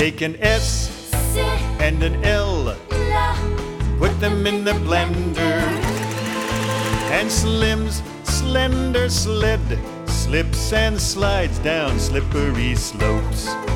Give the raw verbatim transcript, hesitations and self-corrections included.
Take an S and an L, put them in the blender, and Slim's slender sled slips and slides down slippery slopes.